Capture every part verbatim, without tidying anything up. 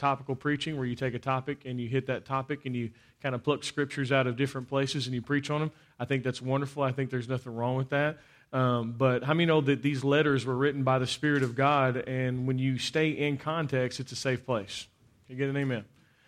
topical preaching where you take a topic and you hit that topic and you kind of pluck scriptures out of different places and you preach on them. I think that's wonderful. I think there's nothing wrong with that. Um, but how many know that these letters were written by the Spirit of God, and when you stay in context, it's a safe place? Can you get an amen?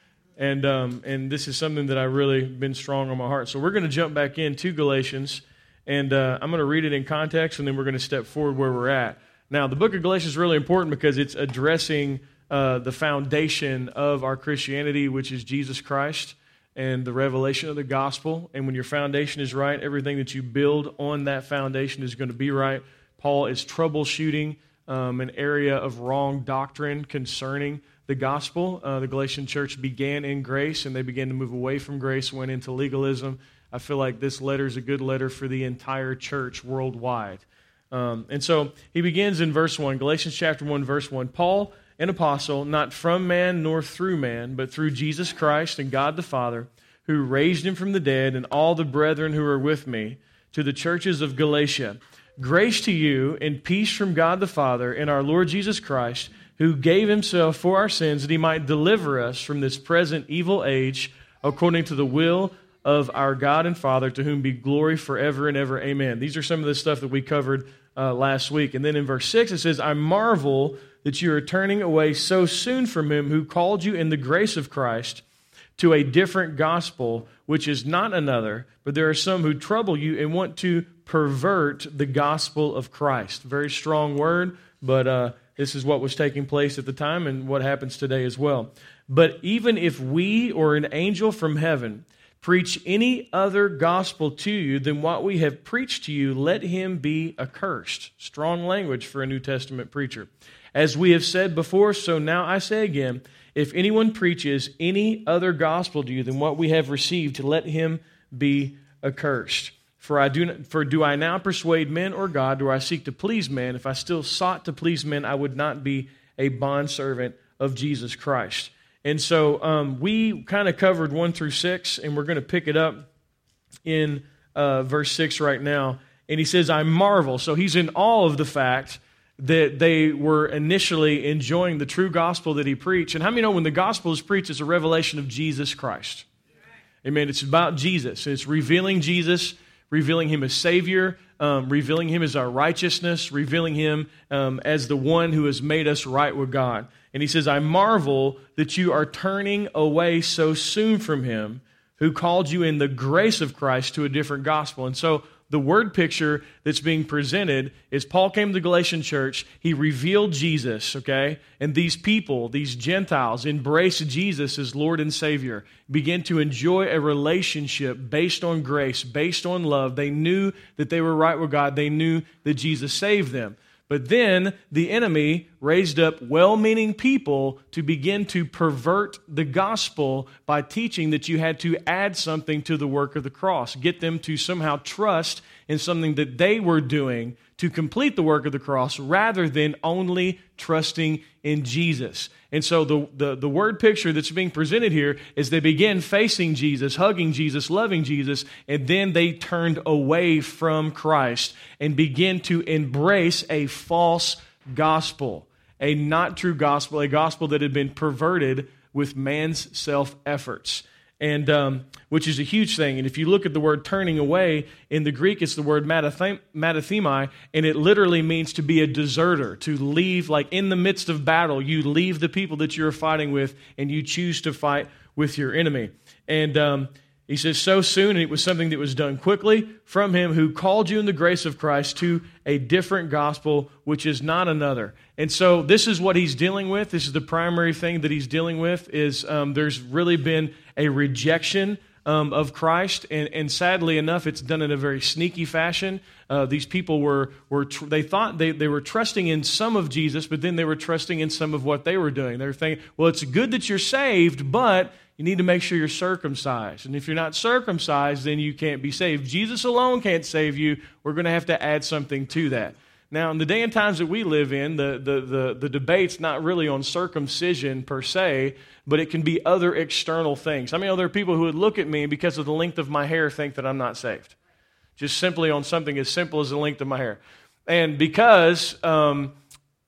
And um, and this is something that I really been strong on my heart. So we're going to jump back into Galatians, and uh, I'm going to read it in context, and then we're going to step forward where we're at. Now, the book of Galatians is really important because it's addressing uh, the foundation of our Christianity, which is Jesus Christ and the revelation of the gospel. And when your foundation is right, everything that you build on that foundation is going to be right. Paul is troubleshooting um, an area of wrong doctrine concerning the gospel. Uh, the Galatian church began in grace, and they began to move away from grace, went into legalism. I feel like this letter is a good letter for the entire church worldwide. Um, and so he begins in verse one, Galatians chapter one, verse one. Paul, an apostle, not from man nor through man, but through Jesus Christ and God the Father, who raised him from the dead, and all the brethren who are with me, to the churches of Galatia. Grace to you and peace from God the Father and our Lord Jesus Christ, who gave himself for our sins that he might deliver us from this present evil age, according to the will of our God and Father, to whom be glory forever and ever. Amen. These are some of the stuff that we covered uh, last week. And then in verse six it says, I marvel that you are turning away so soon from him who called you in the grace of Christ to a different gospel, which is not another, but there are some who trouble you and want to pervert the gospel of Christ. Very strong word, but uh, this is what was taking place at the time and what happens today as well. But even if we or an angel from heaven preach any other gospel to you than what we have preached to you, let him be accursed. Strong language for a New Testament preacher. As we have said before, so now I say again, if anyone preaches any other gospel to you than what we have received, let him be accursed. For I do not, for do I now persuade men or God? Do I seek to please men? If I still sought to please men, I would not be a bondservant of Jesus Christ. And so um, we kind of covered one through six, and we're going to pick it up in uh, verse six right now. And he says, I marvel. So he's in awe of the fact that they were initially enjoying the true gospel that he preached. And how many know when the gospel is preached, it's a revelation of Jesus Christ? Amen. It's about Jesus. It's revealing Jesus, revealing him as Savior, um, revealing him as our righteousness, revealing him um, as the one who has made us right with God. And he says, I marvel that you are turning away so soon from him who called you in the grace of Christ to a different gospel. And so the word picture that's being presented is Paul came to the Galatian church, he revealed Jesus, okay? And these people, these Gentiles, embraced Jesus as Lord and Savior, began to enjoy a relationship based on grace, based on love. They knew that they were right with God. They knew that Jesus saved them. But then the enemy raised up well-meaning people to begin to pervert the gospel by teaching that you had to add something to the work of the cross, get them to somehow trust in something that they were doing to complete the work of the cross rather than only trusting in Jesus. And so the, the, the word picture that's being presented here is they began facing Jesus, hugging Jesus, loving Jesus, and then they turned away from Christ and began to embrace a false gospel, a not true gospel, a gospel that had been perverted with man's self-efforts. And um, which is a huge thing. And if you look at the word turning away, in the Greek it's the word metathemi, and it literally means to be a deserter, to leave, like in the midst of battle, you leave the people that you're fighting with and you choose to fight with your enemy. And um, he says, so soon, and it was something that was done quickly from him who called you in the grace of Christ to a different gospel, which is not another. And so this is what he's dealing with. This is the primary thing that he's dealing with is um, there's really been a rejection um, of Christ, and, and sadly enough, it's done in a very sneaky fashion. Uh, these people were were tr- they thought they, they were trusting in some of Jesus, but then they were trusting in some of what they were doing. They were thinking, well, it's good that you're saved, but you need to make sure you're circumcised. And if you're not circumcised, then you can't be saved. Jesus alone can't save you. We're going to have to add something to that. Now, in the day and times that we live in, the, the, the, the debate's not really on circumcision per se, but it can be other external things. I mean, there are people who would look at me because of the length of my hair think that I'm not saved. Just simply on something as simple as the length of my hair. And because um,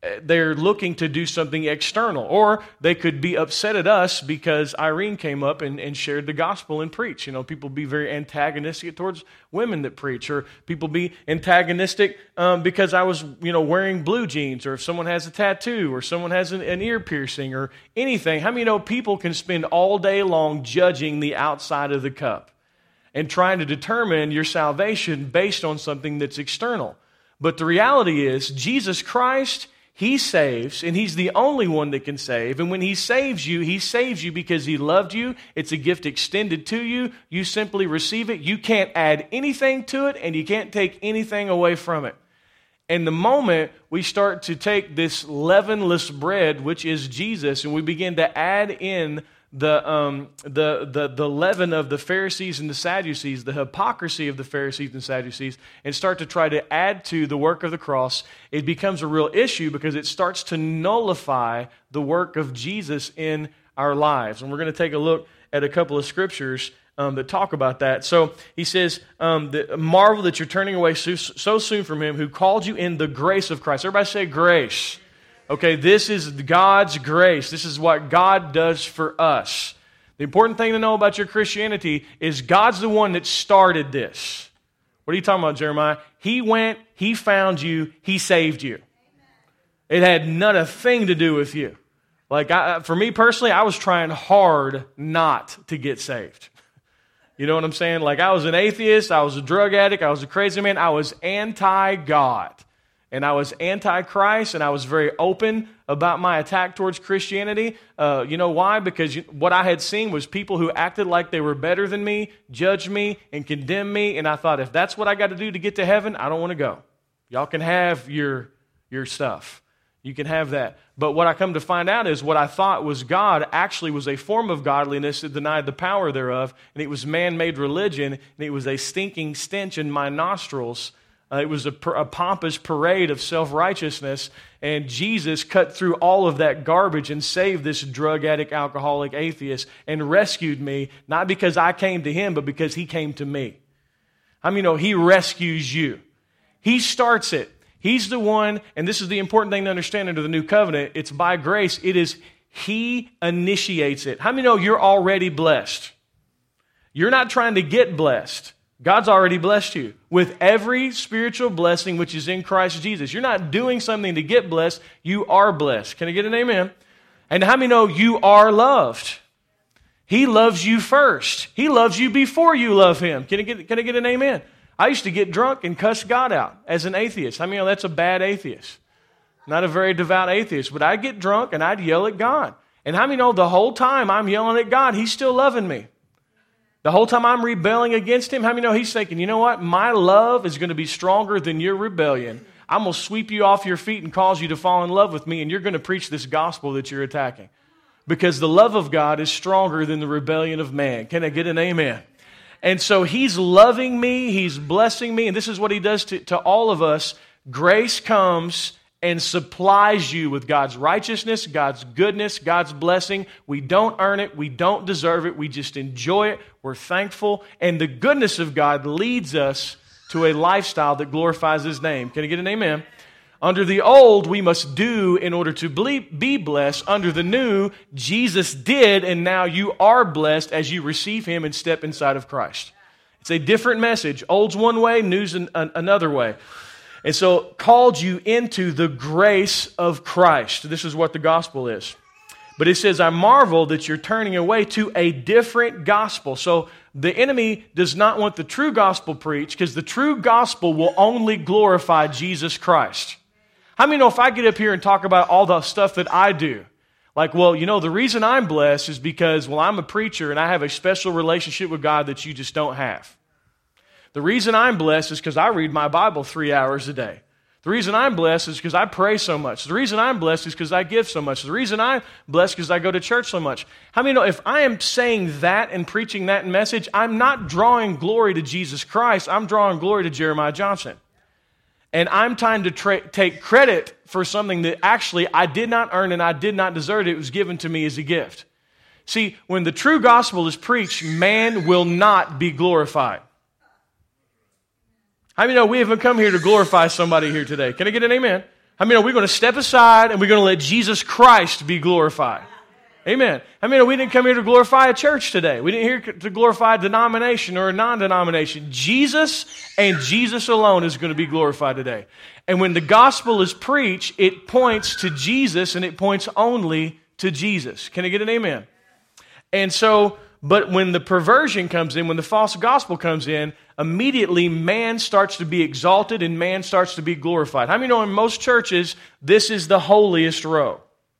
they're looking to do something external. Or they could be upset at us because Irene came up and, and shared the gospel and preached. You know, people be very antagonistic towards women that preach. Or people be antagonistic um, because I was, you know, wearing blue jeans. Or if someone has a tattoo. Or someone has an, an ear piercing. Or anything. How many know people can spend all day long judging the outside of the cup and trying to determine your salvation based on something that's external? But the reality is, Jesus Christ, He saves, and He's the only one that can save. And when He saves you, He saves you because He loved you. It's a gift extended to you. You simply receive it. You can't add anything to it, and you can't take anything away from it. And the moment we start to take this leavenless bread, which is Jesus, and we begin to add in the um, the the the leaven of the Pharisees and the Sadducees, the hypocrisy of the Pharisees and Sadducees, and start to try to add to the work of the cross, it becomes a real issue because it starts to nullify the work of Jesus in our lives. And we're going to take a look at a couple of scriptures um, that talk about that. So he says, um, the, marvel that you're turning away so, so soon from Him who called you in the grace of Christ. Everybody say grace. Okay, this is God's grace. This is what God does for us. The important thing to know about your Christianity is God's the one that started this. What are you talking about, Jeremiah? He went, He found you, He saved you. It had none a thing to do with you. Like, I, for me personally, I was trying hard not to get saved. You know what I'm saying? Like, I was an atheist, I was a drug addict, I was a crazy man, I was anti-God. And I was anti-Christ, and I was very open about my attack towards Christianity. Uh, you know why? Because what I had seen was people who acted like they were better than me, judged me, and condemned me. And I thought, if that's what I got to do to get to heaven, I don't want to go. Y'all can have your, your stuff. You can have that. But what I come to find out is what I thought was God actually was a form of godliness that denied the power thereof. And it was man-made religion, and it was a stinking stench in my nostrils. Uh, it was a, a pompous parade of self-righteousness, and Jesus cut through all of that garbage and saved this drug addict, alcoholic, atheist, and rescued me, not because I came to Him, but because He came to me. How many know He rescues you? He starts it. He's the one, and this is the important thing to understand under the new covenant, it's by grace. It is He initiates it. How many know you're already blessed? You're not trying to get blessed. God's already blessed you with every spiritual blessing which is in Christ Jesus. You're not doing something to get blessed. You are blessed. Can I get an amen? And how many know you are loved? He loves you first. He loves you before you love Him. Can I get, can I get an amen? I used to get drunk and cuss God out as an atheist. How many know that's a bad atheist? Not a very devout atheist. But I'd get drunk and I'd yell at God. And how many know the whole time I'm yelling at God, He's still loving me? The whole time I'm rebelling against Him, how many know He's thinking, you know what? My love is going to be stronger than your rebellion. I'm going to sweep you off your feet and cause you to fall in love with me, and you're going to preach this gospel that you're attacking. Because the love of God is stronger than the rebellion of man. Can I get an amen? And so He's loving me, He's blessing me, and this is what He does to, to all of us. Grace comes and supplies you with God's righteousness, God's goodness, God's blessing. We don't earn it. We don't deserve it. We just enjoy it. We're thankful. And the goodness of God leads us to a lifestyle that glorifies His name. Can I get an amen? Under the old, we must do in order to be blessed. Under the new, Jesus did, and now you are blessed as you receive Him and step inside of Christ. It's a different message. Old's one way, new's an, an, another way. And so, called you into the grace of Christ. This is what the gospel is. But it says, I marvel that you're turning away to a different gospel. So, the enemy does not want the true gospel preached because the true gospel will only glorify Jesus Christ. How many know if I get up here and talk about all the stuff that I do, like, well, you know, the reason I'm blessed is because, well, I'm a preacher and I have a special relationship with God that you just don't have. The reason I'm blessed is because I read my Bible three hours a day. The reason I'm blessed is because I pray so much. The reason I'm blessed is because I give so much. The reason I'm blessed is because I go to church so much. How many know if I am saying that and preaching that message, I'm not drawing glory to Jesus Christ. I'm drawing glory to Jeremiah Johnson. And I'm trying to tra- take credit for something that actually I did not earn and I did not deserve. It was given to me as a gift. See, when the true gospel is preached, man will not be glorified. How many know we haven't come here to glorify somebody here today? Can I get an amen? How many know we're going to step aside and we're going to let Jesus Christ be glorified? Amen. I mean, we didn't come here to glorify a church today. We didn't here to glorify a denomination or a non-denomination. Jesus and Jesus alone is going to be glorified today. And when the gospel is preached, it points to Jesus and it points only to Jesus. Can I get an amen? And so, but when the perversion comes in, when the false gospel comes in, immediately man starts to be exalted and man starts to be glorified. How many know in most churches, this is the holiest row?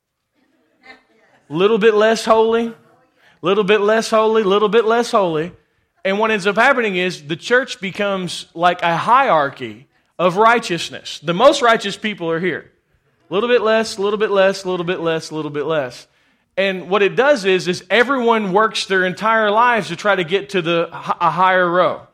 Little bit less holy, little bit less holy, little bit less holy. And what ends up happening is the church becomes like a hierarchy of righteousness. The most righteous people are here. A little bit less, a little bit less, a little bit less, a little bit less. And what it does is, is everyone works their entire lives to try to get to the a higher row.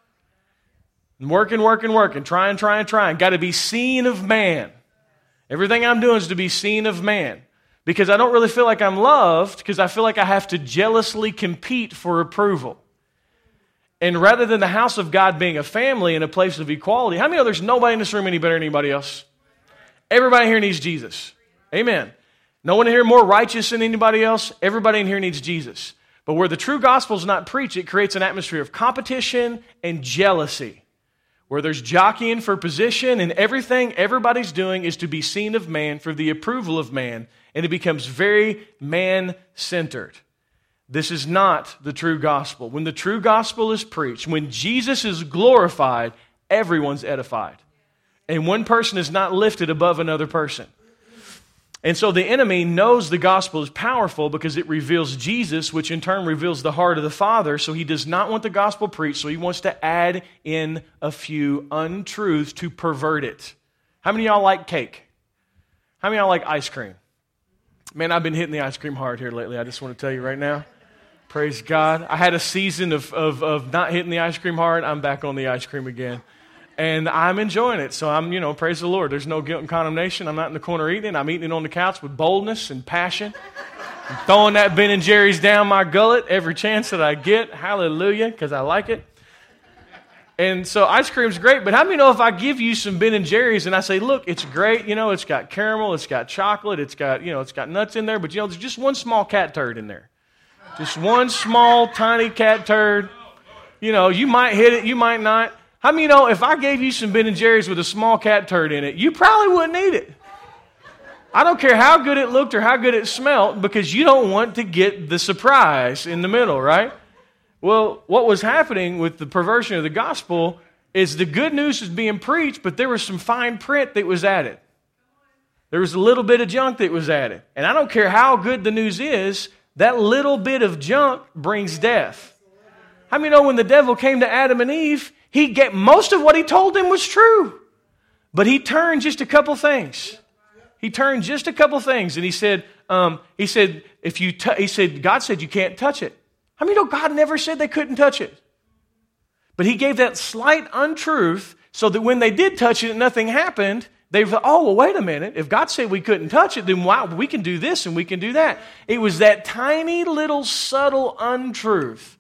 And working, working, working, trying, trying, trying. Got to be seen of man. Everything I'm doing is to be seen of man. Because I don't really feel like I'm loved, because I feel like I have to jealously compete for approval. And rather than the house of God being a family and a place of equality, how many know there's nobody in this room any better than anybody else? Everybody here needs Jesus. Amen. No one here more righteous than anybody else. Everybody in here needs Jesus. But where the true gospel is not preached, it creates an atmosphere of competition and jealousy. Where there's jockeying for position and everything everybody's doing is to be seen of man for the approval of man. And it becomes very man-centered. This is not the true gospel. When the true gospel is preached, when Jesus is glorified, everyone's edified. And one person is not lifted above another person. And so the enemy knows the gospel is powerful because it reveals Jesus, which in turn reveals the heart of the Father. So he does not want the gospel preached, so he wants to add in a few untruths to pervert it. How many of y'all like cake? How many of y'all like ice cream? Man, I've been hitting the ice cream hard here lately. I just want to tell you right now. Praise God. I had a season of, of, of not hitting the ice cream hard. I'm back on the ice cream again. And I'm enjoying it. So I'm, you know, praise the Lord. There's no guilt and condemnation. I'm not in the corner eating it. I'm eating it on the couch with boldness and passion. I'm throwing that Ben and Jerry's down my gullet every chance that I get. Hallelujah, because I like it. And so ice cream's great, but how many know if I give you some Ben and Jerry's and I say, look, it's great, you know, it's got caramel, it's got chocolate, it's got, you know, it's got nuts in there, but you know, there's just one small cat turd in there. Just one small, tiny cat turd. You know, you might hit it, you might not. How many know if I gave you some Ben and Jerry's with a small cat turd in it, you probably wouldn't eat it. I don't care how good it looked or how good it smelled because you don't want to get the surprise in the middle, right? Well, what was happening with the perversion of the gospel is the good news was being preached, but there was some fine print that was added. There was a little bit of junk that was added. And I don't care how good the news is, that little bit of junk brings death. How many know when the devil came to Adam and Eve, he get most of what he told them was true. But he turned just a couple things. He turned just a couple things. And he said, um, he said, if you t- he said, God said you can't touch it. I mean, no, God never said they couldn't touch it. But he gave that slight untruth so that when they did touch it and nothing happened, they thought, oh, well, wait a minute. If God said we couldn't touch it, then why, we can do this and we can do that. It was that tiny little subtle untruth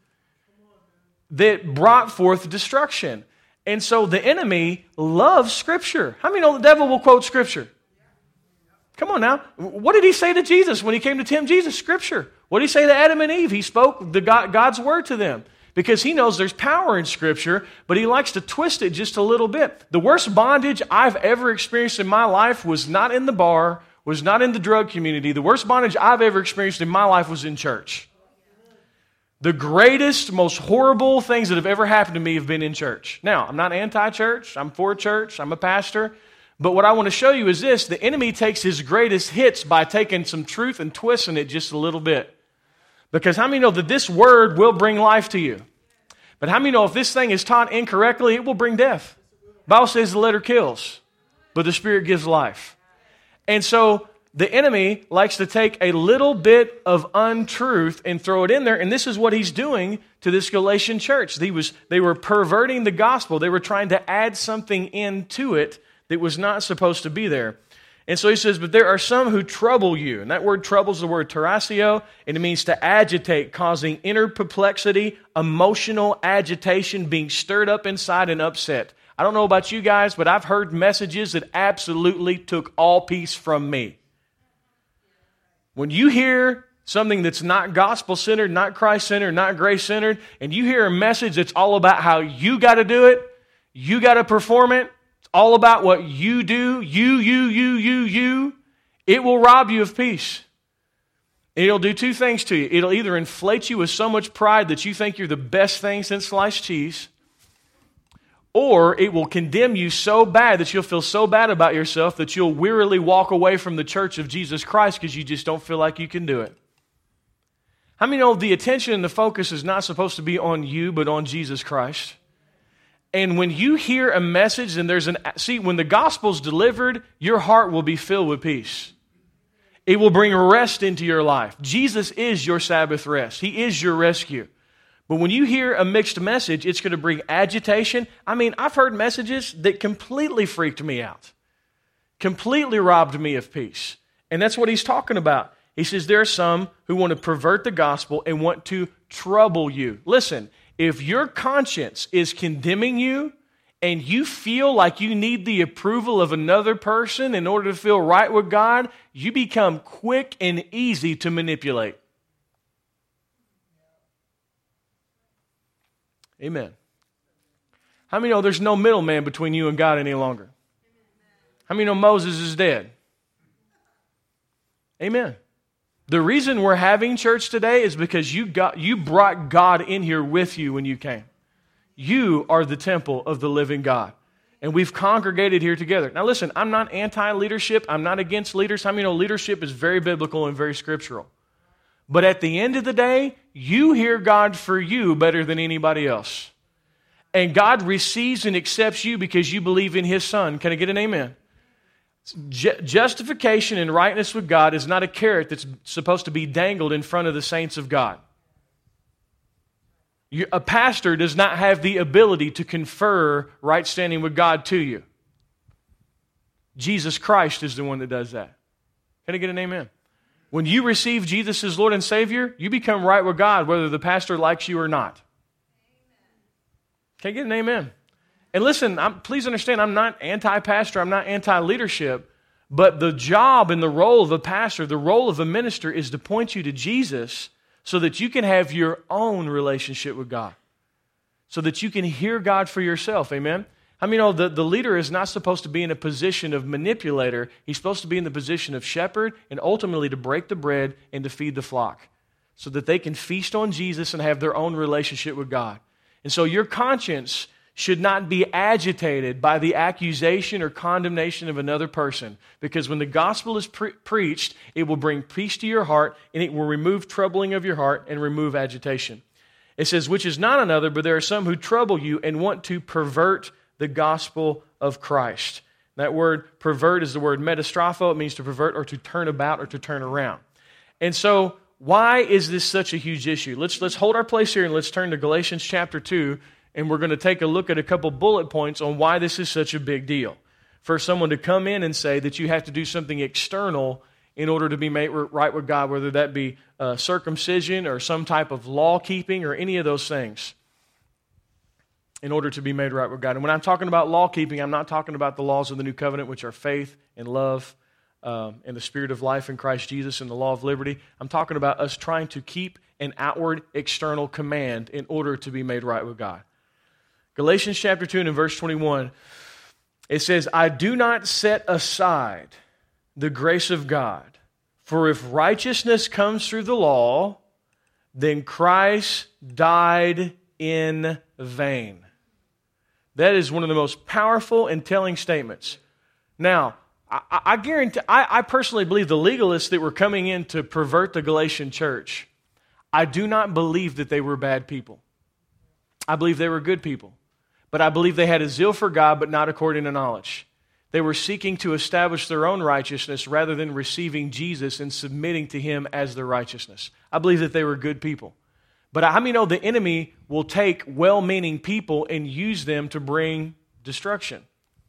that brought forth destruction. And so the enemy loves Scripture. How many know the devil will quote Scripture? Come on now. What did he say to Jesus when he came to tempt Jesus? Scripture. What did he say to Adam and Eve? He spoke the God, God's word to them because he knows there's power in Scripture, but he likes to twist it just a little bit. The worst bondage I've ever experienced in my life was not in the bar, was not in the drug community. The worst bondage I've ever experienced in my life was in church. The greatest, most horrible things that have ever happened to me have been in church. Now, I'm not anti-church. I'm for church. I'm a pastor. But what I want to show you is this. The enemy takes his greatest hits by taking some truth and twisting it just a little bit. Because how many know that this word will bring life to you? But how many know if this thing is taught incorrectly, it will bring death? The Bible says the letter kills, but the Spirit gives life. And so the enemy likes to take a little bit of untruth and throw it in there, and this is what he's doing to this Galatian church. He was, they were perverting the gospel. They were trying to add something into it that was not supposed to be there. And so he says, but there are some who trouble you. And that word trouble is the word terasio, and it means to agitate, causing inner perplexity, emotional agitation, being stirred up inside and upset. I don't know about you guys, but I've heard messages that absolutely took all peace from me. When you hear something that's not gospel-centered, not Christ-centered, not grace-centered, and you hear a message that's all about how you got to do it, you got to perform it, it's all about what you do, you, you, you, you, you, it will rob you of peace. It'll do two things to you. It'll either inflate you with so much pride that you think you're the best thing since sliced cheese, or it will condemn you so bad that you'll feel so bad about yourself that you'll wearily walk away from the church of Jesus Christ because you just don't feel like you can do it. How many know the attention and the focus is not supposed to be on you, but on Jesus Christ? And when you hear a message and there's an... See, when the gospel's delivered, your heart will be filled with peace. It will bring rest into your life. Jesus is your Sabbath rest. He is your rescue. But when you hear a mixed message, it's going to bring agitation. I mean, I've heard messages that completely freaked me out. Completely robbed me of peace. And that's what he's talking about. He says there are some who want to pervert the gospel and want to trouble you. Listen, if your conscience is condemning you and you feel like you need the approval of another person in order to feel right with God, you become quick and easy to manipulate. Amen. How many know there's no middleman between you and God any longer? How many know Moses is dead? Amen. The reason we're having church today is because you got you brought God in here with you when you came. You are the temple of the living God. And we've congregated here together. Now listen, I'm not anti-leadership. I'm not against leaders. How many know leadership is very biblical and very scriptural? But at the end of the day, you hear God for you better than anybody else. And God receives and accepts you because you believe in His Son. Can I get an amen? Justification and rightness with God is not a carrot that's supposed to be dangled in front of the saints of God. You, a pastor does not have the ability to confer right standing with God to you. Jesus Christ is the one that does that. Can I get an amen? When you receive Jesus as Lord and Savior, you become right with God whether the pastor likes you or not. Can I get an amen? And listen, I'm, please understand, I'm not anti-pastor, I'm not anti-leadership, but the job and the role of a pastor, the role of a minister is to point you to Jesus so that you can have your own relationship with God, so that you can hear God for yourself, amen? I mean, you know, the, the leader is not supposed to be in a position of manipulator. He's supposed to be in the position of shepherd and ultimately to break the bread and to feed the flock so that they can feast on Jesus and have their own relationship with God. And so your conscience should not be agitated by the accusation or condemnation of another person, because when the gospel is pre- preached, it will bring peace to your heart and it will remove troubling of your heart and remove agitation. It says, which is not another, but there are some who trouble you and want to pervert the gospel of Christ. That word pervert is the word metastropho. It means to pervert or to turn about or to turn around. And so why is this such a huge issue? Let's, let's hold our place here and let's turn to Galatians chapter two. And we're going to take a look at a couple bullet points on why this is such a big deal. For someone to come in and say that you have to do something external in order to be made right with God, whether that be uh, circumcision or some type of law keeping or any of those things, in order to be made right with God. And when I'm talking about law keeping, I'm not talking about the laws of the new covenant, which are faith and love um, and the spirit of life in Christ Jesus and the law of liberty. I'm talking about us trying to keep an outward external command in order to be made right with God. Galatians chapter two and in verse twenty-one, it says, I do not set aside the grace of God, for if righteousness comes through the law, then Christ died in vain. That is one of the most powerful and telling statements. Now, I, I guarantee, I, I personally believe the legalists that were coming in to pervert the Galatian church, I do not believe that they were bad people. I believe they were good people. But I believe they had a zeal for God, but not according to knowledge. They were seeking to establish their own righteousness rather than receiving Jesus and submitting to Him as their righteousness. I believe that they were good people. But how many know the enemy will take well-meaning people and use them to bring destruction?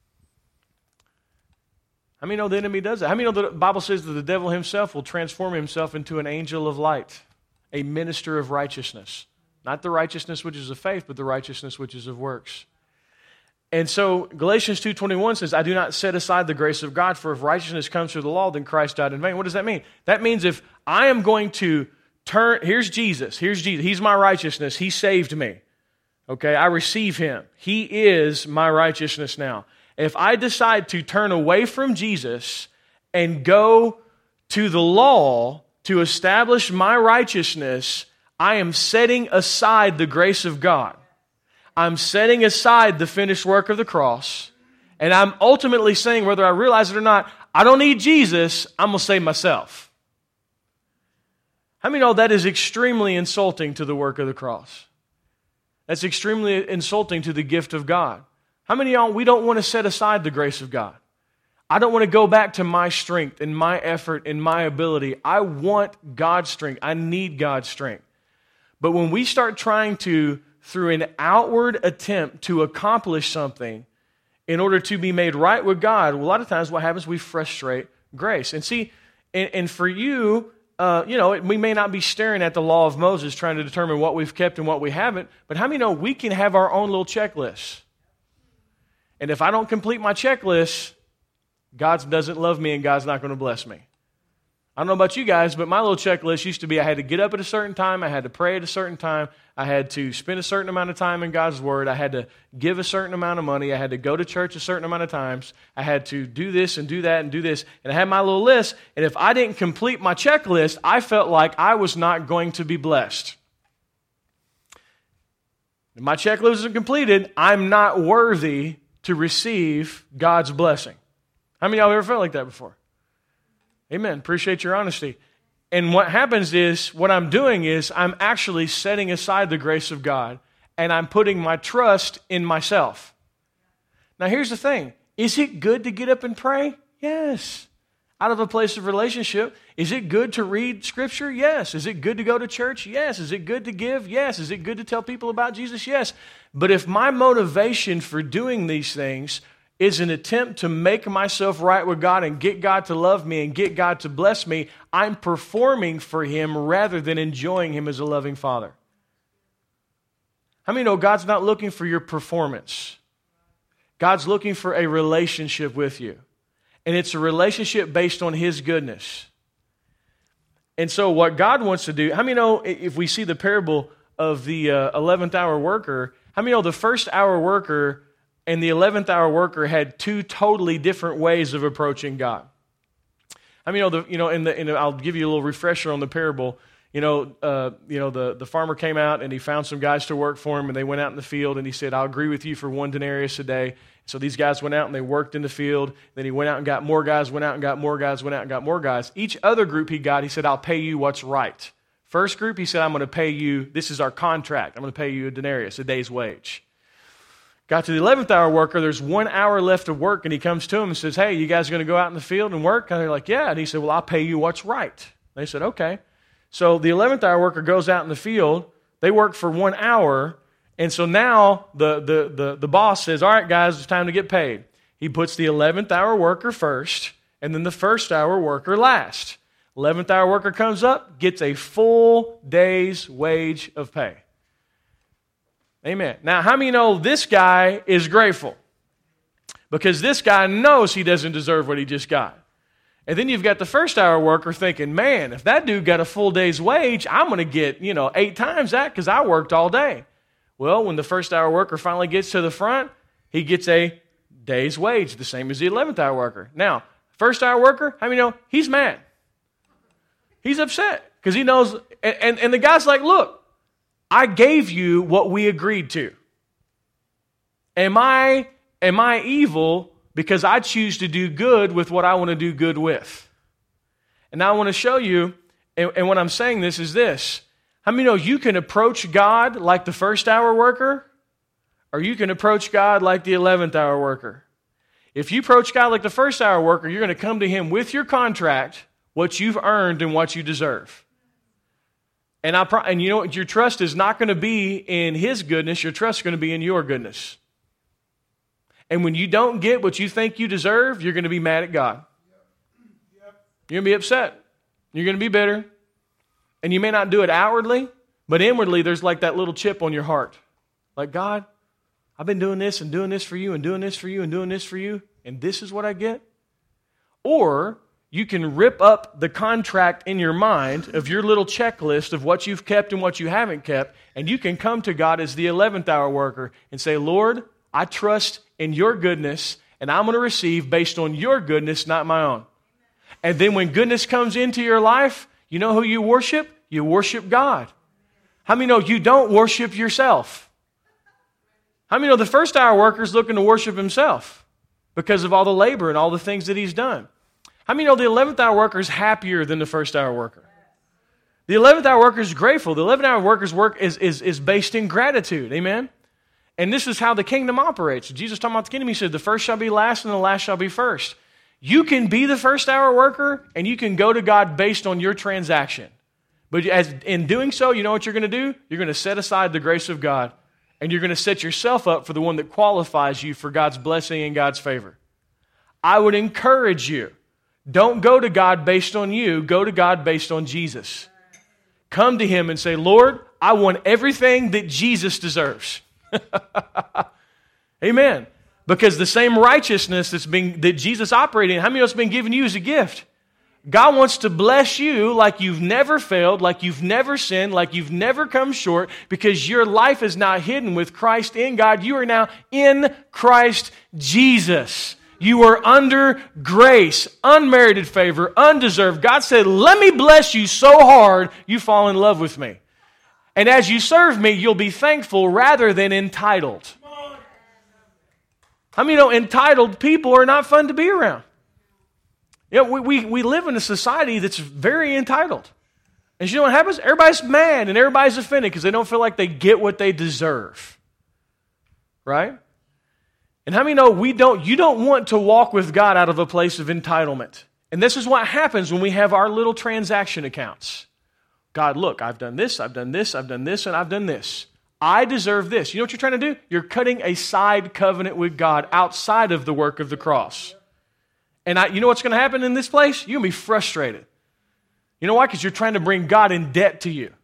How many know the enemy does that? How many know the Bible says that the devil himself will transform himself into an angel of light, a minister of righteousness? Not the righteousness which is of faith, but the righteousness which is of works. And so Galatians two twenty-one says, I do not set aside the grace of God, for if righteousness comes through the law, then Christ died in vain. What does that mean? That means if I am going to turn, here's Jesus, here's Jesus, He's my righteousness, He saved me. Okay, I receive Him. He is my righteousness now. If I decide to turn away from Jesus and go to the law to establish my righteousness, I am setting aside the grace of God. I'm setting aside the finished work of the cross, and I'm ultimately saying, whether I realize it or not, I don't need Jesus, I'm going to save myself. How many know that is extremely insulting to the work of the cross? That's extremely insulting to the gift of God. How many of y'all, we don't want to set aside the grace of God? I don't want to go back to my strength and my effort and my ability. I want God's strength. I need God's strength. But when we start trying to, through an outward attempt to accomplish something in order to be made right with God, well, a lot of times what happens, we frustrate grace. And see, and, and for you, uh, you know, we may not be staring at the law of Moses trying to determine what we've kept and what we haven't, but how many know we can have our own little checklist? And if I don't complete my checklist, God doesn't love me and God's not going to bless me. I don't know about you guys, but my little checklist used to be I had to get up at a certain time, I had to pray at a certain time, I had to spend a certain amount of time in God's Word, I had to give a certain amount of money, I had to go to church a certain amount of times, I had to do this and do that and do this, and I had my little list, and if I didn't complete my checklist, I felt like I was not going to be blessed. If my checklist isn't completed, I'm not worthy to receive God's blessing. How many of y'all have ever felt like that before? Amen. Appreciate your honesty. And what happens is, what I'm doing is, I'm actually setting aside the grace of God, and I'm putting my trust in myself. Now, here's the thing. Is it good to get up and pray? Yes. Out of a place of relationship. Is it good to read Scripture? Yes. Is it good to go to church? Yes. Is it good to give? Yes. Is it good to tell people about Jesus? Yes. But if my motivation for doing these things is an attempt to make myself right with God and get God to love me and get God to bless me, I'm performing for Him rather than enjoying Him as a loving Father. How many know God's not looking for your performance? God's looking for a relationship with you. And it's a relationship based on His goodness. And so what God wants to do, how many know if we see the parable of the uh, eleventh hour worker, how many know the first hour worker and the eleventh hour worker had two totally different ways of approaching God? I mean, you know, the, you know, in the, in the, I'll give you a little refresher on the parable. You know, uh, you know, the, the farmer came out and he found some guys to work for him, and they went out in the field, and he said, "I'll agree with you for one denarius a day." So these guys went out and they worked in the field. Then he went out and got more guys, went out and got more guys, went out and got more guys. Each other group he got, he said, "I'll pay you what's right." First group, he said, "I'm going to pay you, this is our contract. I'm going to pay you a denarius, a day's wage." Got to the eleventh hour worker, there's one hour left of work, and he comes to him and says, "Hey, you guys going to go out in the field and work?" And they're like, "Yeah." And he said, "Well, I'll pay you what's right." And they said, "Okay." So the eleventh hour worker goes out in the field. They work for one hour. And so now the, the, the, the boss says, "All right, guys, it's time to get paid." He puts the eleventh hour worker first, and then the first hour worker last. eleventh hour worker comes up, gets a full day's wage of pay. Amen. Now, how many know this guy is grateful? Because this guy knows he doesn't deserve what he just got. And then you've got the first hour worker thinking, "Man, if that dude got a full day's wage, I'm going to get, you know, eight times that because I worked all day." Well, when the first hour worker finally gets to the front, he gets a day's wage, the same as the eleventh hour worker. Now, first hour worker, how many know he's mad? He's upset because he knows, and, and, and the guy's like, "Look, I gave you what we agreed to. Am I, am I evil because I choose to do good with what I want to do good with?" And now I want to show you, and, and what I'm saying this is this. How many know you can approach God like the first hour worker, or you can approach God like the eleventh hour worker? If you approach God like the first hour worker, you're going to come to Him with your contract, what you've earned and what you deserve. And I pro- and you know what? Your trust is not going to be in His goodness. Your trust is going to be in your goodness. And when you don't get what you think you deserve, you're going to be mad at God. You're going to be upset. You're going to be bitter. And you may not do it outwardly, but inwardly there's like that little chip on your heart. Like, "God, I've been doing this and doing this for you and doing this for you and doing this for you, and this is what I get? Or you can rip up the contract in your mind of your little checklist of what you've kept and what you haven't kept, and you can come to God as the eleventh hour worker and say, Lord, I trust in your goodness, and I'm going to receive based on your goodness, not my own. And then when goodness comes into your life, you know who you worship? You worship God. How many know you don't worship yourself? How many know the first hour worker is looking to worship himself because of all the labor and all the things that he's done? How many know the eleventh hour worker is happier than the first hour worker? The eleventh hour worker is grateful. The eleventh hour worker's work is, is, is based in gratitude. Amen? And this is how the kingdom operates. Jesus talking about the kingdom, he said, the first shall be last and the last shall be first. You can be the first hour worker and you can go to God based on your transaction. But as in doing so, you know what you're going to do? You're going to set aside the grace of God and you're going to set yourself up for the one that qualifies you for God's blessing and God's favor. I would encourage you, don't go to God based on you. Go to God based on Jesus. Come to Him and say, Lord, I want everything that Jesus deserves. Amen. Because the same righteousness that's been, that Jesus operated in, how many of us been given you as a gift? God wants to bless you like you've never failed, like you've never sinned, like you've never come short, because your life is now hidden with Christ in God. You are now in Christ Jesus. You are under grace, unmerited favor, undeserved. God said, let me bless you so hard you fall in love with me. And as you serve me, you'll be thankful rather than entitled. How many know entitled people are not fun to be around? You know, we, we, we live in a society that's very entitled. And you know what happens? Everybody's mad and everybody's offended because they don't feel like they get what they deserve. Right? And how many know we don't, you don't want to walk with God out of a place of entitlement. And this is what happens when we have our little transaction accounts. God, look, I've done this, I've done this, I've done this, and I've done this. I deserve this. You know what you're trying to do? You're cutting a side covenant with God outside of the work of the cross. And I, you know what's going to happen in this place? You're going to be frustrated. You know why? Because you're trying to bring God in debt to you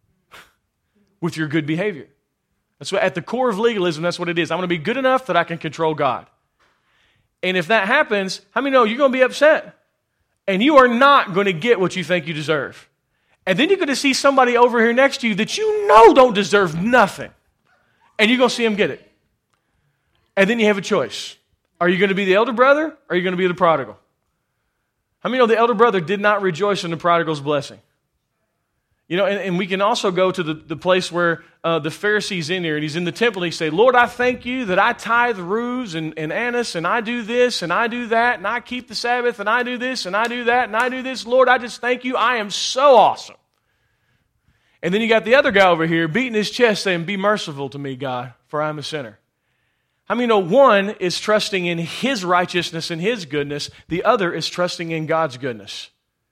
with your good behavior. That's what, at the core of legalism, that's what it is. I'm going to be good enough that I can control God. And if that happens, how many know you're going to be upset? And you are not going to get what you think you deserve. And then you're going to see somebody over here next to you that you know don't deserve nothing. And you're going to see them get it. And then you have a choice. Are you going to be the elder brother or are you going to be the prodigal? How many know the elder brother did not rejoice in the prodigal's blessing? You know, and, and we can also go to the, the place where uh, the Pharisee's in here and he's in the temple and he say, Lord, I thank you that I tithe ruse and, and anise and I do this and I do that and I keep the Sabbath and I do this and I do that and I do this. Lord, I just thank you. I am so awesome. And then you got the other guy over here beating his chest saying, be merciful to me, God, for I'm a sinner. How many know one is trusting in his righteousness and his goodness, the other is trusting in God's goodness?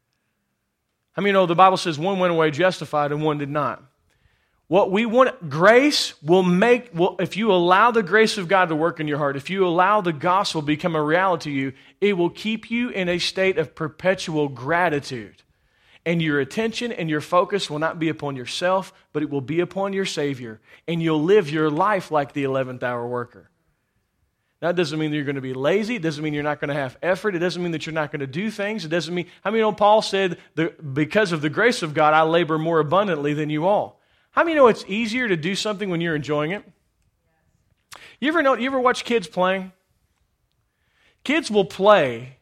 How many know the Bible says one went away justified and one did not? What we want, grace will make, will, if you allow the grace of God to work in your heart, if you allow the gospel to become a reality to you, it will keep you in a state of perpetual gratitude. And your attention and your focus will not be upon yourself, but it will be upon your Savior. And you'll live your life like the eleventh hour worker. That doesn't mean that you're going to be lazy. It doesn't mean you're not going to have effort. It doesn't mean that you're not going to do things. It doesn't mean, how many know Paul said, because of the grace of God, I labor more abundantly than you all. How many know it's easier to do something when you're enjoying it? You ever know, you ever watch kids playing? Kids will play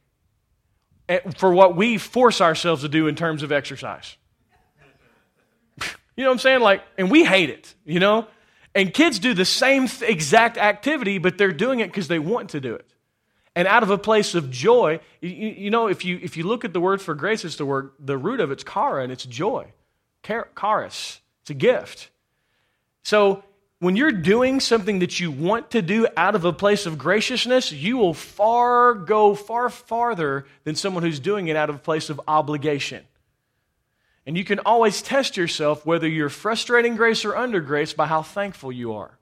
for what we force ourselves to do in terms of exercise. You know what I'm saying? Like, and we hate it, you know? And kids do the same th- exact activity, but they're doing it because they want to do it. And out of a place of joy, you, you know, if you if you look at the word for grace, it's the word, the root of it's chara, and it's joy. Charis. It's a gift. So when you're doing something that you want to do out of a place of graciousness, you will far go far farther than someone who's doing it out of a place of obligation. And you can always test yourself whether you're frustrating grace or under grace by how thankful you are.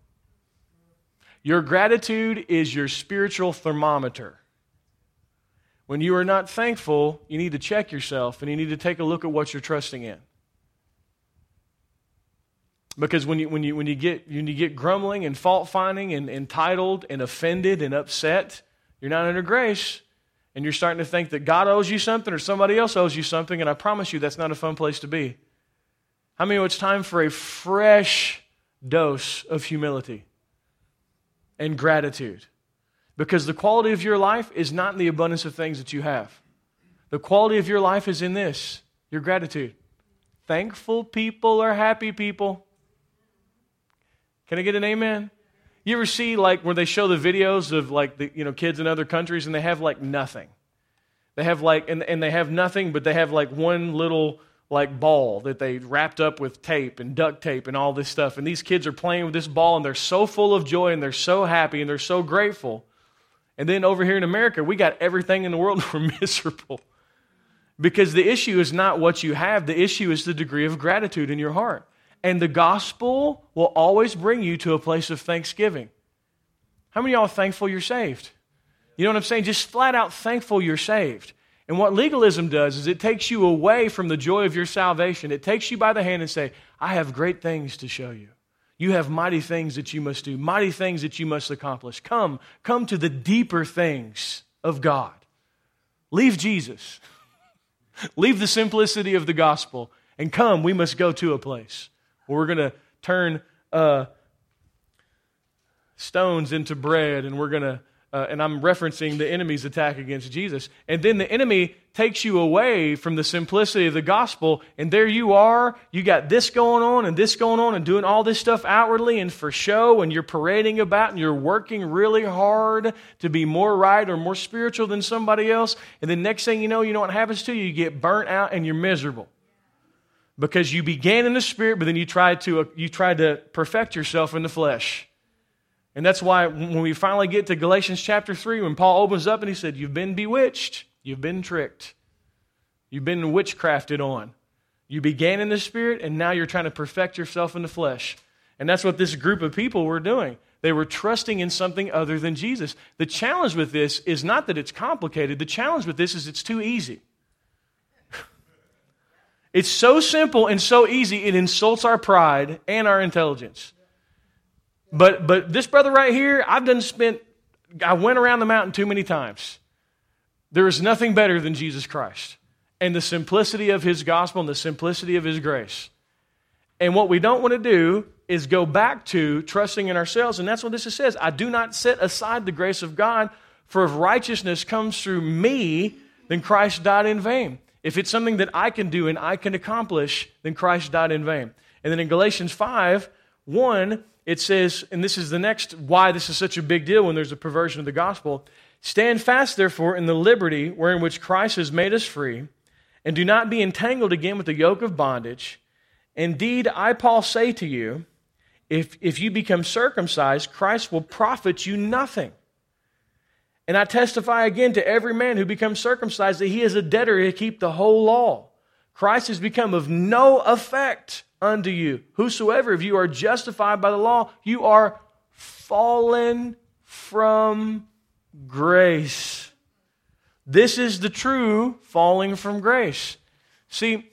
Your gratitude is your spiritual thermometer. When you are not thankful, you need to check yourself and you need to take a look at what you're trusting in. Because when you when you when you get when you get grumbling and fault finding and entitled and offended and upset, you're not under grace, and you're starting to think that God owes you something or somebody else owes you something. And I promise you, that's not a fun place to be. How many know it's time for a fresh dose of humility and gratitude? Because the quality of your life is not in the abundance of things that you have. The quality of your life is in this, your gratitude. Thankful people are happy people. Can I get an amen? You ever see like where they show the videos of like the you know kids in other countries and they have like nothing. They have like and, and they have nothing, but they have like one little like ball that they wrapped up with tape and duct tape and all this stuff. And these kids are playing with this ball and they're so full of joy and they're so happy and they're so grateful. And then over here in America, we got everything in the world and we're miserable. Because the issue is not what you have. The issue is the degree of gratitude in your heart. And the gospel will always bring you to a place of thanksgiving. How many of y'all are thankful you're saved? You know what I'm saying? Just flat out thankful you're saved. And what legalism does is it takes you away from the joy of your salvation. It takes you by the hand and say, I have great things to show you. You have mighty things that you must do, mighty things that you must accomplish. Come, come to the deeper things of God. Leave Jesus. Leave the simplicity of the gospel and come, we must go to a place where we're going to turn uh, stones into bread and we're going to, uh, and I'm referencing the enemy's attack against Jesus. And then the enemy takes you away from the simplicity of the gospel and there you are, you got this going on and this going on and doing all this stuff outwardly and for show and you're parading about and you're working really hard to be more right or more spiritual than somebody else. And then next thing you know, you know what happens to you? You get burnt out and you're miserable. Because you began in the spirit, but then you tried to uh, you tried to perfect yourself in the flesh. And that's why when we finally get to Galatians chapter three, when Paul opens up and he said, you've been bewitched, you've been tricked, you've been witchcrafted on. You began in the spirit, and now you're trying to perfect yourself in the flesh. And that's what this group of people were doing. They were trusting in something other than Jesus. The challenge with this is not that it's complicated. The challenge with this is it's too easy. It's so simple and so easy, it insults our pride and our intelligence. But but this brother right here, I've done spent, I went around the mountain too many times. There is nothing better than Jesus Christ and the simplicity of His gospel and the simplicity of His grace. And what we don't want to do is go back to trusting in ourselves, and that's what this says. I do not set aside the grace of God, for if righteousness comes through me, then Christ died in vain. If it's something that I can do and I can accomplish, then Christ died in vain. And then in Galatians five, one, it says, and this is the next why this is such a big deal when there's a perversion of the gospel, stand fast, therefore, in the liberty wherein which Christ has made us free, and do not be entangled again with the yoke of bondage. Indeed, I, Paul, say to you, if, if you become circumcised, Christ will profit you nothing. And I testify again to every man who becomes circumcised that he is a debtor to keep the whole law. Christ has become of no effect unto you. Whosoever of you are justified by the law, you are fallen from grace. This is the true falling from grace. See,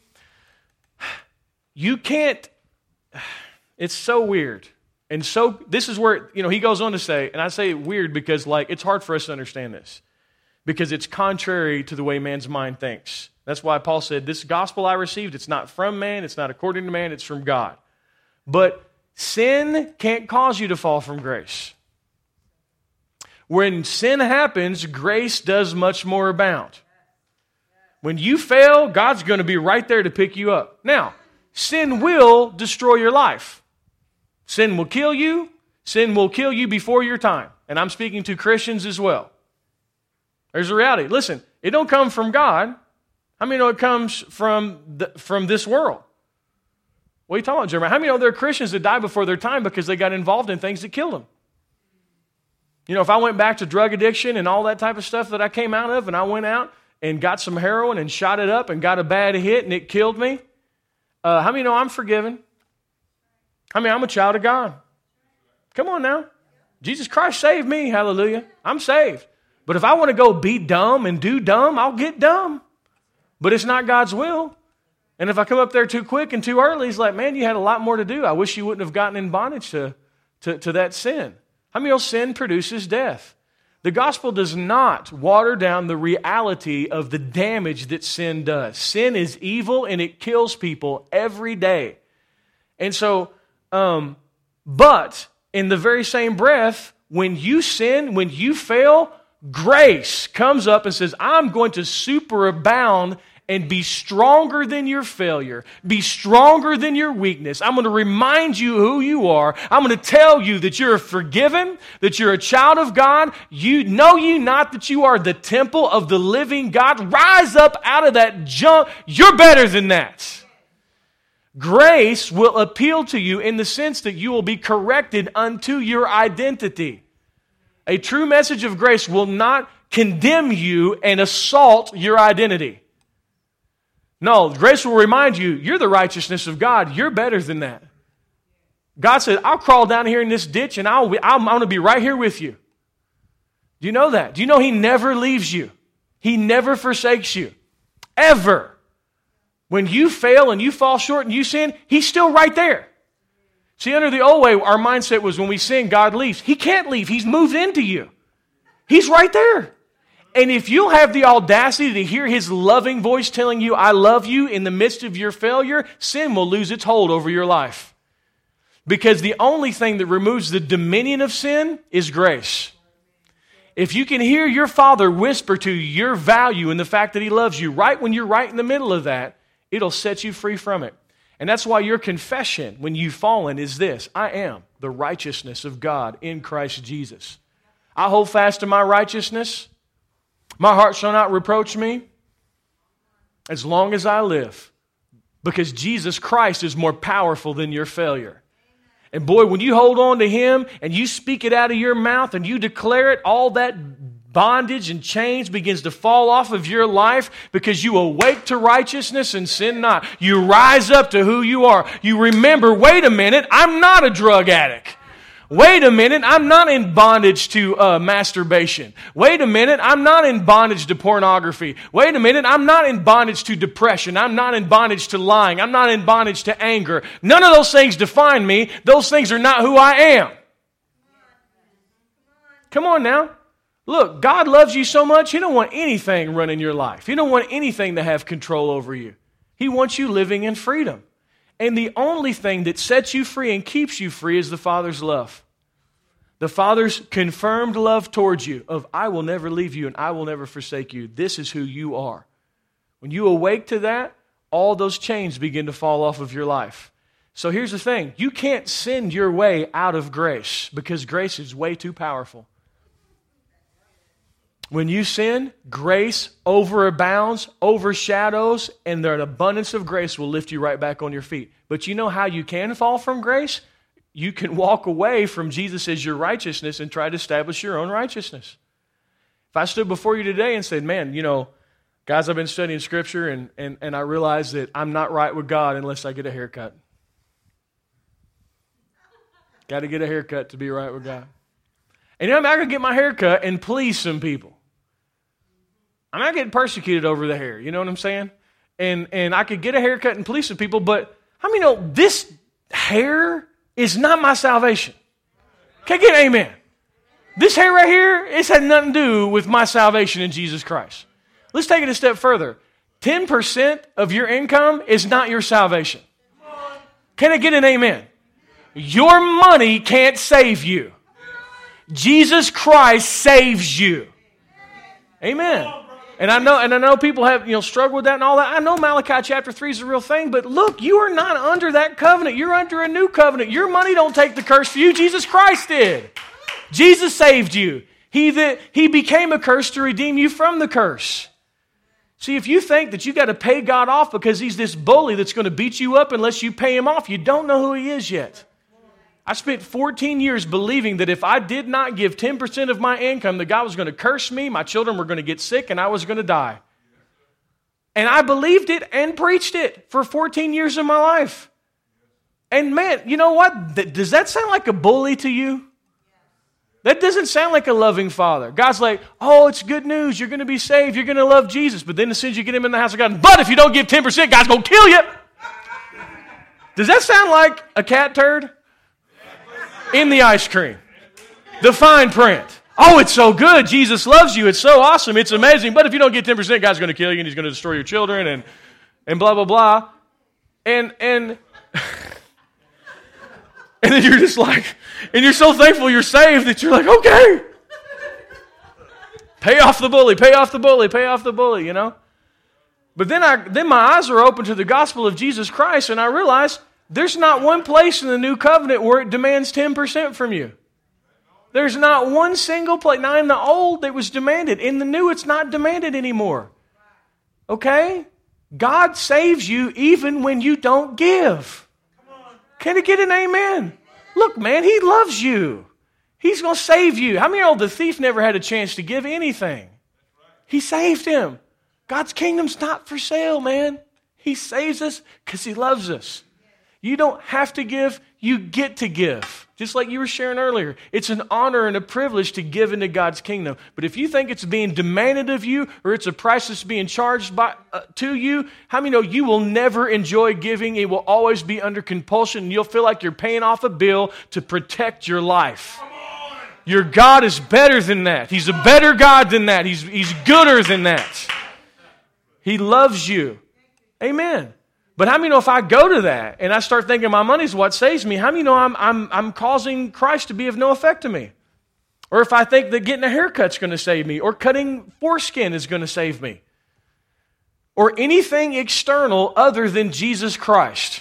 you can't, it's so weird. And so this is where, you know, he goes on to say, and I say weird because like it's hard for us to understand this because it's contrary to the way man's mind thinks. That's why Paul said, this gospel I received, it's not from man, it's not according to man, it's from God. But sin can't cause you to fall from grace. When sin happens, grace does much more abound. When you fail, God's going to be right there to pick you up. Now, sin will destroy your life. Sin will kill you. Sin will kill you before your time. And I'm speaking to Christians as well. There's a reality. Listen, it don't come from God. How many know it comes from the, from this world? What are you talking about, Jeremiah? How many know there are Christians that die before their time because they got involved in things that killed them? You know, if I went back to drug addiction and all that type of stuff that I came out of, and I went out and got some heroin and shot it up and got a bad hit and it killed me, uh, how many know I'm forgiven? I mean, I'm a child of God. Come on now. Jesus Christ saved me, hallelujah. I'm saved. But if I want to go be dumb and do dumb, I'll get dumb. But it's not God's will. And if I come up there too quick and too early, he's like, man, you had a lot more to do. I wish you wouldn't have gotten in bondage to, to, to that sin. How many of you know sin produces death? The gospel does not water down the reality of the damage that sin does. Sin is evil and it kills people every day. And so, um, but in the very same breath, when you sin, when you fail, grace comes up and says, I'm going to superabound and be stronger than your failure. Be stronger than your weakness. I'm going to remind you who you are. I'm going to tell you that you're forgiven, that you're a child of God. You know you not that you are the temple of the living God. Rise up out of that junk. You're better than that. Grace will appeal to you in the sense that you will be corrected unto your identity. A true message of grace will not condemn you and assault your identity. No, grace will remind you, you're the righteousness of God. You're better than that. God said, I'll crawl down here in this ditch and I'll, I'm going to be right here with you. Do you know that? Do you know He never leaves you? He never forsakes you. Ever. When you fail and you fall short and you sin, He's still right there. See, under the old way, our mindset was when we sin, God leaves. He can't leave. He's moved into you. He's right there. And if you'll have the audacity to hear His loving voice telling you, I love you in the midst of your failure, sin will lose its hold over your life. Because the only thing that removes the dominion of sin is grace. If you can hear your Father whisper to you your value and the fact that He loves you right when you're right in the middle of that, it'll set you free from it. And that's why your confession when you've fallen is this: I am the righteousness of God in Christ Jesus. I hold fast to my righteousness. My heart shall not reproach me as long as I live, because Jesus Christ is more powerful than your failure. And boy, when you hold on to Him and you speak it out of your mouth and you declare it, all that bondage and chains begins to fall off of your life because you awake to righteousness and sin not. You rise up to who you are. You remember, wait a minute, I'm not a drug addict. Wait a minute, I'm not in bondage to uh, masturbation. Wait a minute, I'm not in bondage to pornography. Wait a minute, I'm not in bondage to depression. I'm not in bondage to lying. I'm not in bondage to anger. None of those things define me. Those things are not who I am. Come on now. Look, God loves you so much, He don't want anything running your life. He don't want anything to have control over you. He wants you living in freedom. And the only thing that sets you free and keeps you free is the Father's love. The Father's confirmed love towards you of, I will never leave you and I will never forsake you. This is who you are. When you awake to that, all those chains begin to fall off of your life. So here's the thing. You can't send your way out of grace because grace is way too powerful. When you sin, grace overabounds, overshadows, and the abundance of grace will lift you right back on your feet. But you know how you can fall from grace? You can walk away from Jesus as your righteousness and try to establish your own righteousness. If I stood before you today and said, man, you know, guys, I've been studying Scripture and, and, and I realize that I'm not right with God unless I get a haircut. Got to get a haircut to be right with God. And you know, I'm not going to get my hair cut and please some people. I'm not getting persecuted over the hair. You know what I'm saying? And and I could get a haircut and please some people, but how many know this hair is not my salvation? Can I get an amen? This hair right here, it's had nothing to do with my salvation in Jesus Christ. Let's take it a step further. ten percent of your income is not your salvation. Can I get an amen? Your money can't save you. Jesus Christ saves you. Amen. And I know, and I know people have, you know, struggled with that and all that. I know Malachi chapter three is a real thing, but look, you are not under that covenant. You're under a new covenant. Your money don't take the curse for you. Jesus Christ did. Jesus saved you. He that He became a curse to redeem you from the curse. See, if you think that you got to pay God off because He's this bully that's going to beat you up unless you pay Him off, you don't know who He is yet. I spent fourteen years believing that if I did not give ten percent of my income, that God was going to curse me, my children were going to get sick, and I was going to die. And I believed it and preached it for fourteen years of my life. And man, you know what? Does that sound like a bully to you? That doesn't sound like a loving father. God's like, oh, it's good news. You're going to be saved. You're going to love Jesus. But then as soon as you get him in the house of God, but if you don't give ten percent, God's going to kill you. Does that sound like a cat turd? In the ice cream. The fine print. Oh, it's so good. Jesus loves you. It's so awesome. It's amazing. But if you don't get ten percent, God's going to kill you and he's going to destroy your children and, and blah, blah, blah. And, and, and then you're just like, and you're so thankful you're saved that you're like, okay. Pay off the bully, pay off the bully, pay off the bully, you know. But then I, then my eyes are open to the gospel of Jesus Christ and I realize there's not one place in the new covenant where it demands ten percent from you. There's not one single place. Now in the old it was demanded. In the new it's not demanded anymore. Okay? God saves you even when you don't give. Can I get an amen? Look, man, He loves you. He's going to save you. How many know the thief never had a chance to give anything? He saved him. God's kingdom's not for sale, man. He saves us because He loves us. You don't have to give, you get to give. Just like you were sharing earlier. It's an honor and a privilege to give into God's kingdom. But if you think it's being demanded of you or it's a price that's being charged by, uh, to you, how many know you will never enjoy giving? It will always be under compulsion. You'll feel like you're paying off a bill to protect your life. Your God is better than that. He's a better God than that. He's, he's gooder than that. He loves you. Amen. But how many know if I go to that and I start thinking my money's what saves me, how many know I'm, I'm, I'm causing Christ to be of no effect to me? Or if I think that getting a haircut's going to save me or cutting foreskin is going to save me or anything external other than Jesus Christ.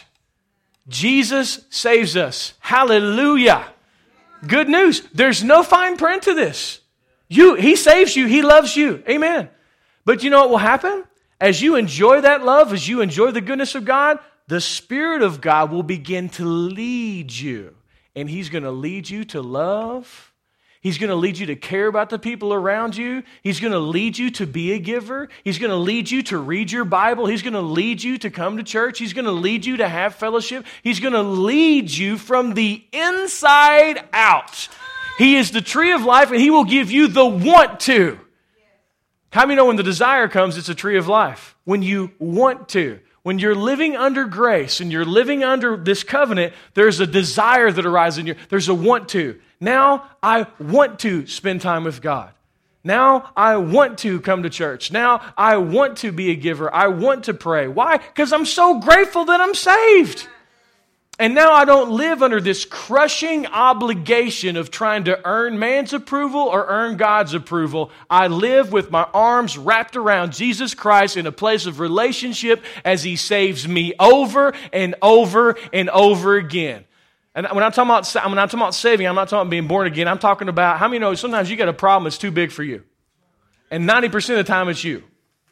Jesus saves us. Hallelujah. Good news. There's no fine print to this. You, He saves you. He loves you. Amen. But you know what will happen? As you enjoy that love, as you enjoy the goodness of God, the Spirit of God will begin to lead you. And He's going to lead you to love. He's going to lead you to care about the people around you. He's going to lead you to be a giver. He's going to lead you to read your Bible. He's going to lead you to come to church. He's going to lead you to have fellowship. He's going to lead you from the inside out. He is the tree of life, and He will give you the want to. How many know when the desire comes, it's a tree of life? When you want to. When you're living under grace and you're living under this covenant, there's a desire that arises in you. There's a want to. Now I want to spend time with God. Now I want to come to church. Now I want to be a giver. I want to pray. Why? Because I'm so grateful that I'm saved. And now I don't live under this crushing obligation of trying to earn man's approval or earn God's approval. I live with my arms wrapped around Jesus Christ in a place of relationship as He saves me over and over and over again. And when I'm talking about, when I'm talking about saving, I'm not talking about being born again. I'm talking about, how many know sometimes you got a problem that's too big for you? And ninety percent of the time it's you.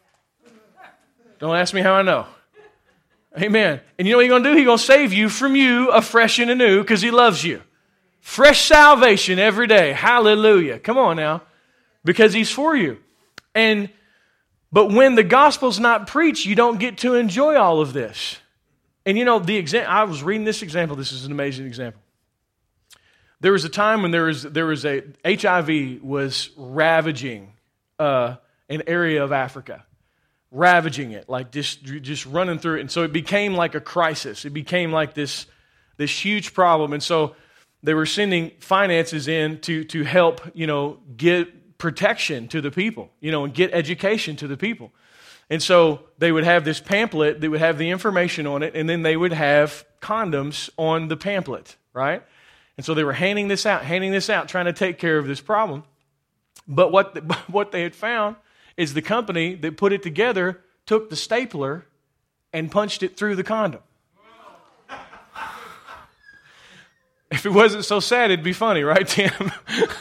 Don't ask me how I know. Amen. And you know what He's going to do? He's going to save you from you afresh and anew because He loves you. Fresh salvation every day. Hallelujah. Come on now. Because He's for you. And but when the gospel's not preached, you don't get to enjoy all of this. And you know, the example, I was reading this example. This is an amazing example. There was a time when there was there was a H I V was ravaging uh, an area of Africa. Ravaging it, like just just running through it. And so it became like a crisis. It became like this, this huge problem. And so they were sending finances in to, to help, you know, get protection to the people, you know, and get education to the people. And so they would have this pamphlet that would have the information on it, and then they would have condoms on the pamphlet, right? And so they were handing this out, handing this out, trying to take care of this problem. But what the, what they had found is the company that put it together took the stapler and punched it through the condom. If it wasn't so sad, it'd be funny, right, Tim?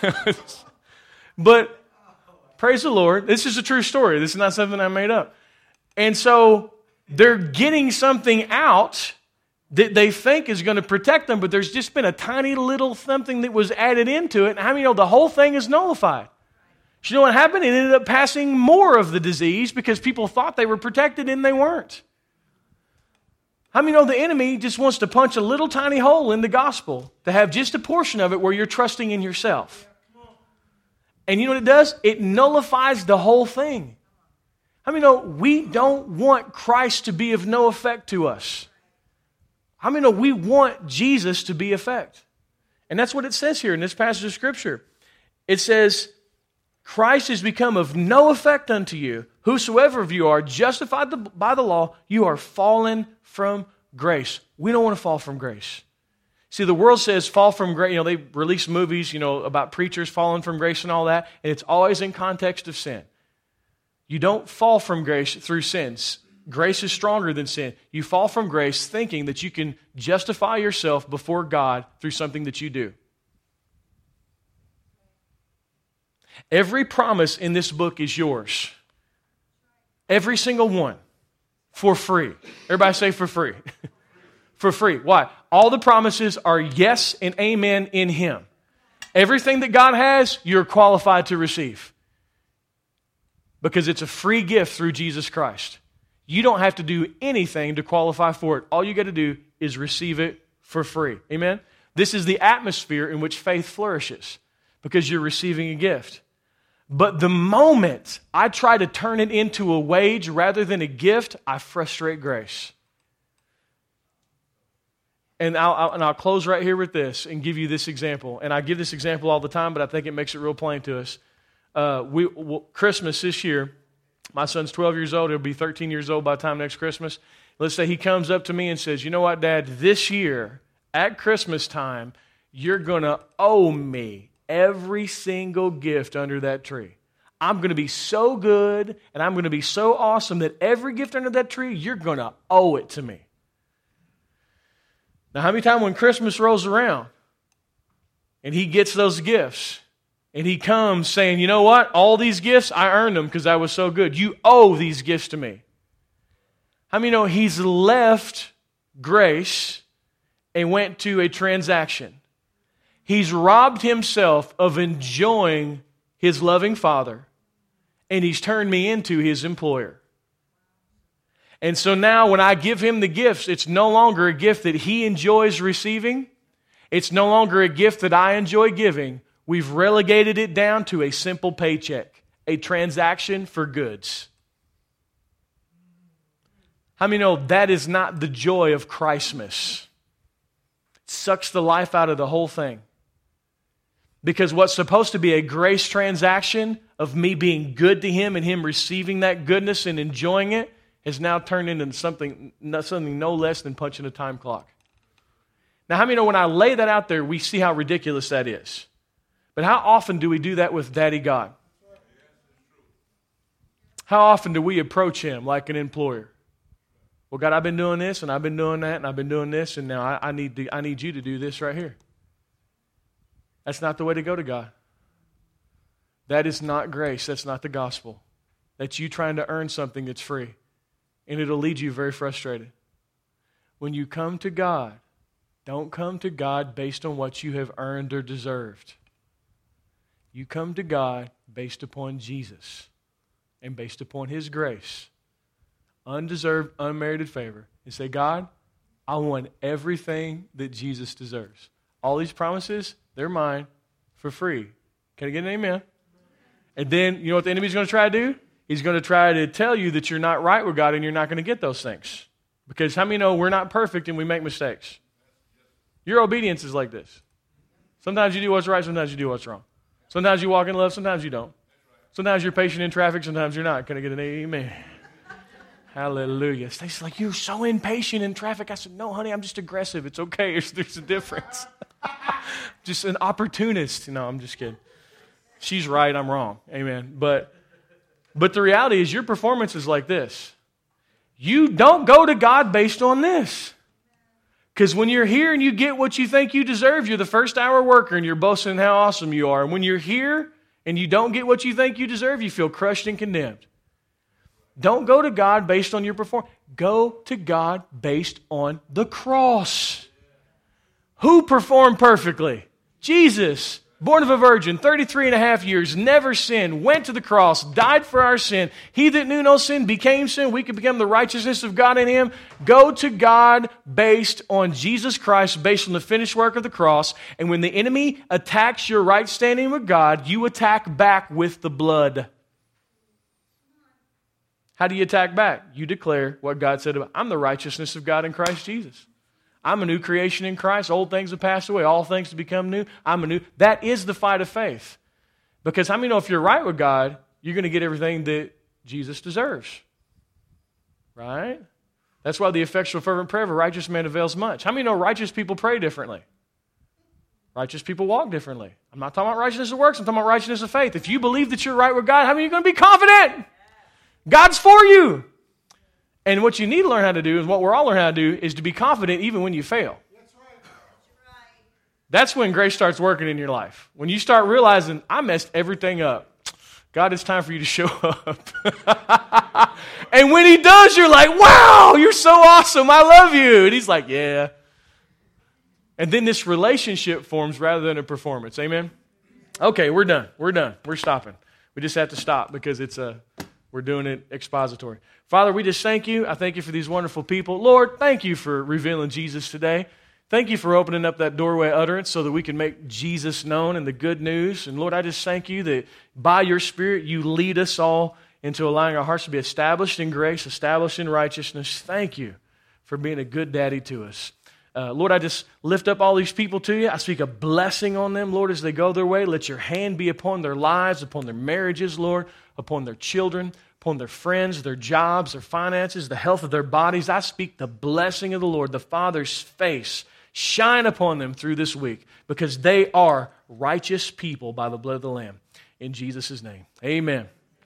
But praise the Lord, this is a true story. This is not something I made up. And so they're getting something out that they think is going to protect them, but there's just been a tiny little something that was added into it. And how many know the whole thing is nullified? You know what happened? It ended up passing more of the disease because people thought they were protected and they weren't. How many know the enemy just wants to punch a little tiny hole in the gospel to have just a portion of it where you're trusting in yourself? And you know what it does? It nullifies the whole thing. How many know we don't want Christ to be of no effect to us? How many know we want Jesus to be effect? And that's what it says here in this passage of Scripture. It says, Christ has become of no effect unto you. Whosoever of you are justified by the law, you are fallen from grace. We don't want to fall from grace. See, the world says fall from grace. You know, they release movies, you know, about preachers falling from grace and all that, and it's always in context of sin. You don't fall from grace through sins. Grace is stronger than sin. You fall from grace thinking that you can justify yourself before God through something that you do. Every promise in this book is yours. Every single one. For free. Everybody say for free. For free. Why? All the promises are yes and amen in Him. Everything that God has, you're qualified to receive. Because it's a free gift through Jesus Christ. You don't have to do anything to qualify for it. All you got to do is receive it for free. Amen? This is the atmosphere in which faith flourishes. Because you're receiving a gift. But the moment I try to turn it into a wage rather than a gift, I frustrate grace. And I'll, I'll, and I'll close right here with this and give you this example. And I give this example all the time, but I think it makes it real plain to us. Uh, we well, Christmas this year, my son's twelve years old. He'll be thirteen years old by the time next Christmas. Let's say he comes up to me and says, you know what, Dad, this year at Christmas time, you're going to owe me every single gift under that tree. I'm going to be so good and I'm going to be so awesome that every gift under that tree, you're going to owe it to me. Now, how many times when Christmas rolls around and he gets those gifts and he comes saying, you know what, all these gifts, I earned them because I was so good. You owe these gifts to me. How many know he's left grace and went to a transaction? He's robbed himself of enjoying his loving Father, and he's turned me into his employer. And so now when I give him the gifts, it's no longer a gift that he enjoys receiving. It's no longer a gift that I enjoy giving. We've relegated it down to a simple paycheck, a transaction for goods. How many know that is not the joy of Christmas? It sucks the life out of the whole thing. Because what's supposed to be a grace transaction of me being good to Him and Him receiving that goodness and enjoying it has now turned into something, something no less than punching a time clock. Now, how many know when I lay that out there, we see how ridiculous that is? But how often do we do that with Daddy God? How often do we approach Him like an employer? Well, God, I've been doing this, and I've been doing that, and I've been doing this, and now I, I need to, I need you to do this right here. That's not the way to go to God. That is not grace. That's not the gospel. That's you trying to earn something that's free. And it'll lead you very frustrated. When you come to God, don't come to God based on what you have earned or deserved. You come to God based upon Jesus and based upon His grace. Undeserved, unmerited favor. And say, God, I want everything that Jesus deserves. All these promises, they're mine for free. Can I get an amen? And then, you know what the enemy's going to try to do? He's going to try to tell you that you're not right with God and you're not going to get those things. Because how many know we're not perfect and we make mistakes? Your obedience is like this. Sometimes you do what's right, sometimes you do what's wrong. Sometimes you walk in love, sometimes you don't. Sometimes you're patient in traffic, sometimes you're not. Can I get an amen? Hallelujah. Stacy's like, you're so impatient in traffic. I said, no, honey, I'm just aggressive. It's okay. There's, there's a difference. Just an opportunist. No, I'm just kidding. She's right. I'm wrong. Amen. But, but the reality is your performance is like this. You don't go to God based on this. Because when you're here and you get what you think you deserve, you're the first hour worker and you're boasting how awesome you are. And when you're here and you don't get what you think you deserve, you feel crushed and condemned. Don't go to God based on your performance. Go to God based on the cross. Who performed perfectly? Jesus. born of a virgin, thirty-three and a half years, never sinned, went to the cross, died for our sin. He that knew no sin became sin. We could become the righteousness of God in him. Go to God based on Jesus Christ, based on the finished work of the cross. And when the enemy attacks your right standing with God, you attack back with the blood. How do you attack back? You declare what God said about, I'm the righteousness of God in Christ Jesus. I'm a new creation in Christ. Old things have passed away. All things have become new. I'm a new. That is the fight of faith. Because how many know if you're right with God, you're going to get everything that Jesus deserves? Right? That's why the effectual fervent prayer of a righteous man avails much. How many know righteous people pray differently? Righteous people walk differently. I'm not talking about righteousness of works. I'm talking about righteousness of faith. If you believe that you're right with God, how many are going to be confident? God's for you. And what you need to learn how to do, and what we're all learning how to do, is to be confident even when you fail. That's right. That's when grace starts working in your life. When you start realizing, I messed everything up. God, it's time for you to show up. And when he does, you're like, wow, you're so awesome. I love you. And he's like, yeah. And then this relationship forms rather than a performance. Amen? Okay, we're done. We're done. We're stopping. We just have to stop because it's a... We're doing it expository. Father, we just thank you. I thank you for these wonderful people. Lord, thank you for revealing Jesus today. Thank you for opening up that doorway utterance so that we can make Jesus known and the good news. And Lord, I just thank you that by your Spirit, you lead us all into allowing our hearts to be established in grace, established in righteousness. Thank you for being a good daddy to us. Uh, Lord, I just lift up all these people to you. I speak a blessing on them, Lord, as they go their way. Let your hand be upon their lives, upon their marriages, Lord, upon their children, upon their friends, their jobs, their finances, the health of their bodies. I speak the blessing of the Lord, the Father's face, shine upon them through this week because they are righteous people by the blood of the Lamb. In Jesus' name, amen.